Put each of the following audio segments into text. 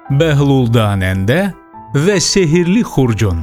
Bəhluldanəndə və Sehirli Xurcun.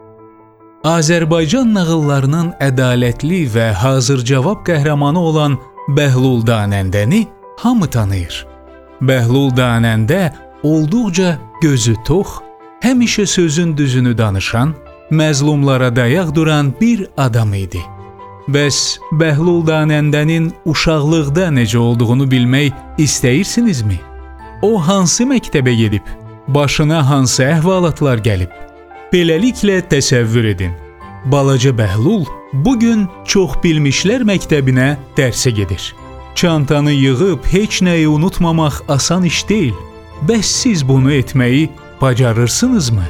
Azərbaycan nağıllarının ədalətli və hazır cavab qəhrəmanı olan Bəhluldanəndəni hamı tanıyır. Bəhluldanəndə olduqca gözü tox, həmişə sözün düzünü danışan, məzlumlara dayaq duran bir adam idi. Bəs Bəhluldanəndənin uşaqlıqda necə olduğunu bilmək istəyirsinizmi? O hansı məktəbə gedib? Başına hansı əhvalatlar gəlib? Beləliklə təsəvvür edin. Balaca Bəhlul bugün Çoxbilmişlər məktəbinə dərsə gedir. Çantanı yığıb heç nəyi unutmamaq asan iş deyil. Bəs siz bunu etməyi bacarırsınızmı?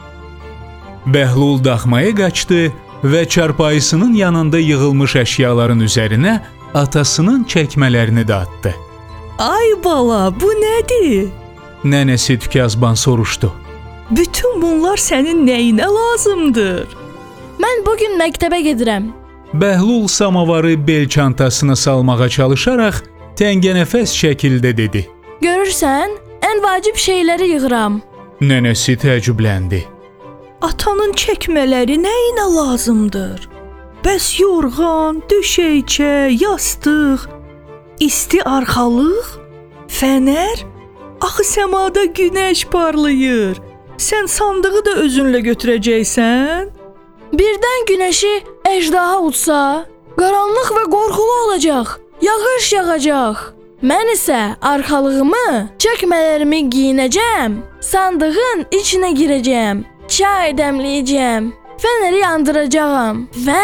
Bəhlul daxmaya qaçdı və çarpayısının yanında yığılmış əşyaların üzərinə atasının çəkmələrini də atdı. Ay bala, bu nədir? Nənəsi Tükəzban soruşdu. Bütün bunlar sənin nəyinə lazımdır? Mən bugün məktəbə gedirəm. Bəhlul samavarı bel çantasına salmağa çalışaraq təngənəfəs şəkildə dedi. Görürsən, ən vacib şeyləri yığıram. Nənəsi təəccübləndi. Atanın çəkmələri nəyinə lazımdır? Bəs yorğan, döşəkçə, yastıq, isti arxalıq, fənər? Axı səmada günəş parlayır. Sən sandığı da özünlə götürəcəksən? Birdən günəşi əjdaha utsa, qaranlıq və qorxulu olacaq, yağış yağacaq. Mən isə arxalığımı, çəkmələrimi giyinəcəm, sandığın içinə girəcəm, çay dəmləyəcəm, fənəri yandıracağam və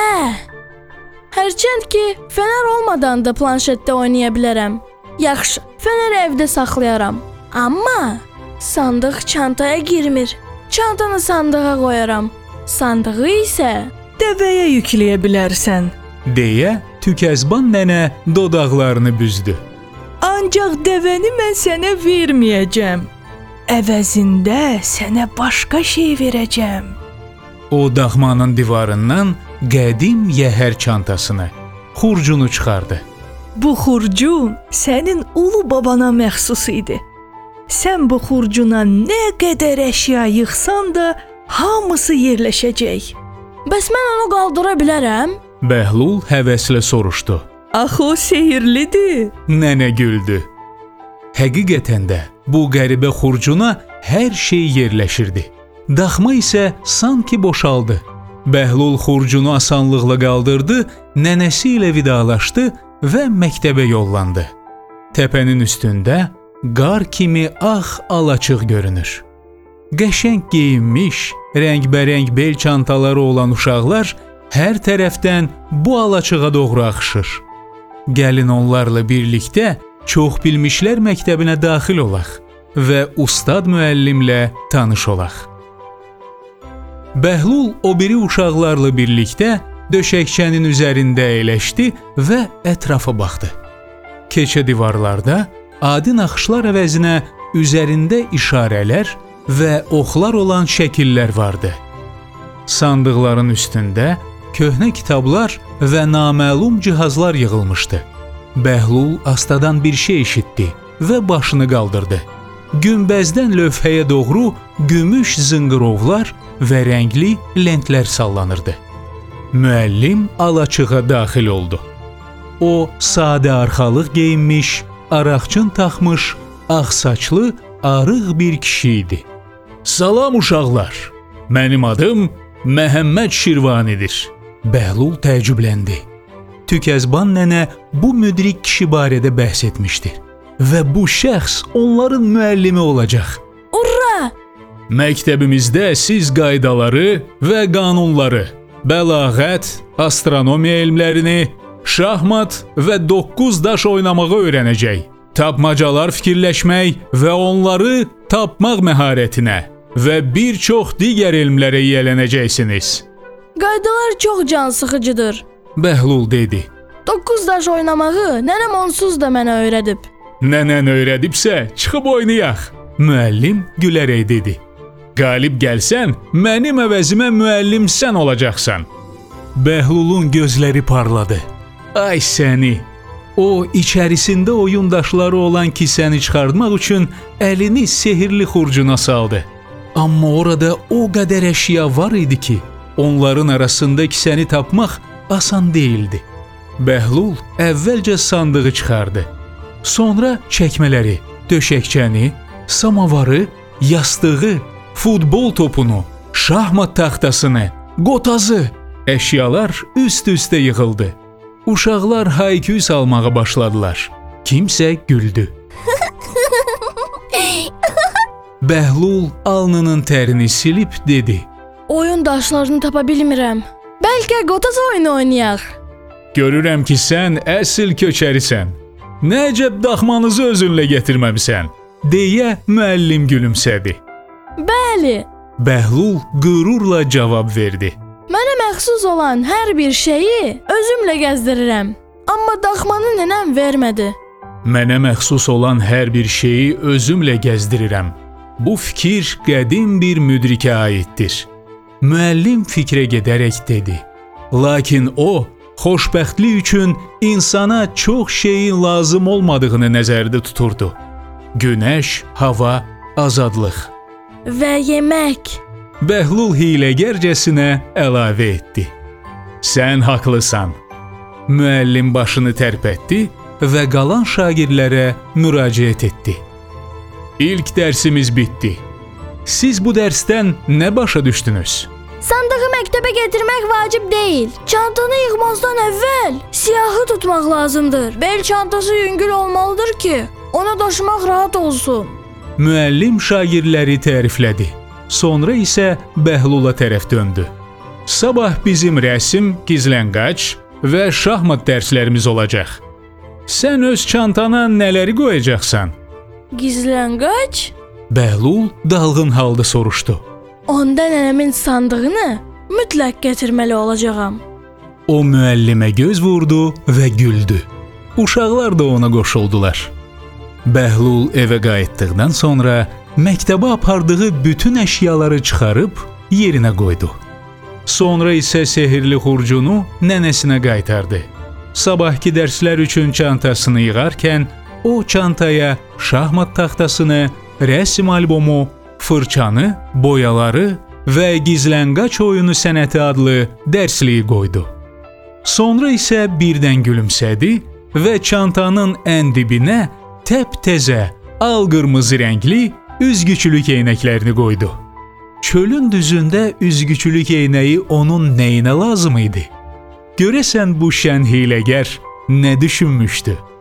hərçənd ki, fənər olmadan da planşetdə oynaya bilərəm. Yaxşı, fənəri evdə saxlayaram. Amma sandıq çantaya girmir. Çantanı sandığa qoyaram. Sandığı isə dəvəyə yükləyə bilərsən, deyə Tükəzban nənə dodaqlarını büzdü. Ancaq dəvəni mən sənə verməyəcəm. Əvəzində sənə başqa şey verəcəm. O daxmanın divarından qədim yəhər çantasını, xurcunu çıxardı. Bu xurcun sənin ulu babana məxsus idi. Sən bu xurcuna nə qədər əşya yığsan da hamısı yerləşəcək. bəs mən onu qaldıra bilərəm? Bəhlul həvəslə soruşdu. Axı o sehirlidir. Nənə güldü. Həqiqətən də bu qəribə xurcuna hər şey yerləşirdi. Daxma isə sanki boşaldı. Bəhlul xurcunu asanlıqla qaldırdı, nənəsi ilə vidalaşdı və məktəbə yollandı. Təpənin üstündə qar kimi ağ alaçıq görünür. Qəşəng geyinmiş, rəngbərəng bel çantaları olan uşaqlar hər tərəfdən bu alaçığa doğru axışır. Gəlin onlarla birlikdə Çoxbilmişlər məktəbinə daxil olaq və ustad müəllimlə tanış olaq. Bəhlul o biri uşaqlarla birlikdə döşəkçənin üzərində əyləşdi və ətrafa baxdı. Keçə divarlarda adi naxışlar əvəzinə üzərində işarələr və oxlar olan şəkillər vardı. Sandıqların üstündə köhnə kitablar və naməlum cihazlar yığılmışdı. Bəhlul astadan bir şey eşitdi və başını qaldırdı. Günbəzdən lövhəyə doğru gümüş zınqırovlar və rəngli lentlər sallanırdı. Müəllim alaçığa daxil oldu. O, sadə arxalıq geyinmiş, araqçın taxmış, ağ saçlı, arıq bir kişi idi. Salam uşaqlar, mənim adım Məhəmməd Şirvanidir. Bəhlul təəccübləndi. Tükəzban nənə bu müdrik kişi barədə bəhs etmişdi və bu şəxs onların müəllimi olacaq. Urra! Məktəbimizdə siz qaydaları və qanunları, bəlağət, astronomiya elmlərini, şahmat və 9 daş oynamağı öyrənəcək. Tapmacalar fikirləşmək və onları tapmaq məharətinə və bir çox digər elmlərə yiyələnəcəksiniz. Qaydalar çox cansıxıcıdır. Bəhlul dedi. 9 daş oynamağı nənəm onsuz da mənə öyrədib. Nənən öyrədibsə, çıxıb oynayaq. Müəllim gülərək dedi. Qalib gəlsən, mənim əvəzimə müəllim sən olacaqsan. Bəhlulun gözləri parladı. Ay səni, O, içərisində oyundaşları olan kisəni çıxartmaq üçün əlini sehirli xurcuna saldı. Amma orada o qədər əşya var idi ki, onların arasında kisəni tapmaq asan değildi. Bəhlul əvvəlcə sandığı çıxardı. Sonra çəkmələri, döşəkçəni, samavarı, yastığı, futbol topunu, şahmat taxtasını, qotazı, əşyalar üst-üstə yığıldı. Uşaqlar hayküy salmağa başladılar. Kimsə güldü. Bəhlul alnının tərini silib dedi: Oyun daşlarını tapa bilmirəm. Bəlkə qotaz oyunu oynayaq. Görürəm ki, sən əsl köçərisən. Nə əcəb daxmanızı özünlə gətirməmisən, deyə müəllim gülümsədi. Bəli, Bəhlul qürurla cavab verdi. mənə məxsus olan hər bir şeyi özümlə gəzdirirəm. Amma daxmanı nənəm vermədi. Mənə məxsus olan hər bir şeyi özümlə gəzdirirəm. Bu fikir qədim bir müdrikə aiddir. Müəllim fikrə gedərək dedi. Lakin o, xoşbəxtlik üçün insana çox şeyin lazım olmadığını nəzərdə tuturdu. Günəş, hava, azadlıq. Və yemək. Bəhlul hiyləgərcəsinə əlavə etdi. Sən haqlısan. Müəllim başını tərpətdi və qalan şagirdlərə müraciət etdi. İlk dərsimiz bitdi. Siz bu dərsdən nə başa düşdünüz? Sandığı məktəbə gətirmək vacib deyil. Çantanı yığmazdan əvvəl siyahı tutmaq lazımdır. Bel çantası yüngül olmalıdır ki, onu daşımaq rahat olsun. Müəllim şagirdləri təriflədi. Sonra isə Bəhlula tərəf döndü. Sabah bizim rəsm, gizlənqaç və şahmat dərslərimiz olacaq. Sən öz çantana nələri qoyacaqsan? Gizlənqaç? Bəhlul dalğın halda soruşdu. Onda nənəmin sandığını mütləq gətirməli olacağam. O müəllimə göz vurdu və güldü. Uşaqlar da ona qoşuldular. Bəhlul evə qayıtdıqdan sonra məktəbə apardığı bütün əşyaları çıxarıb yerinə qoydu. Sonra isə sehirli xurcunu nənəsinə qaytardı. Sabahki dərslər üçün çantasını yığarkən o çantaya şahmat taxtasını, rəsm albomu, fırçanı, boyaları və gizlənqaç oyunu sənəti adlı dərsliyi qoydu. Sonra isə birdən gülümsədi və çantanın ən dibinə təptəzə, al-qırmızı rəngli üzgüçülük eynəklərini qoydu. Çölün düzündə üzgüçülük eynəyi onun nəyinə lazım idi? Görəsən bu şən hiyləgər nə düşünmüşdü?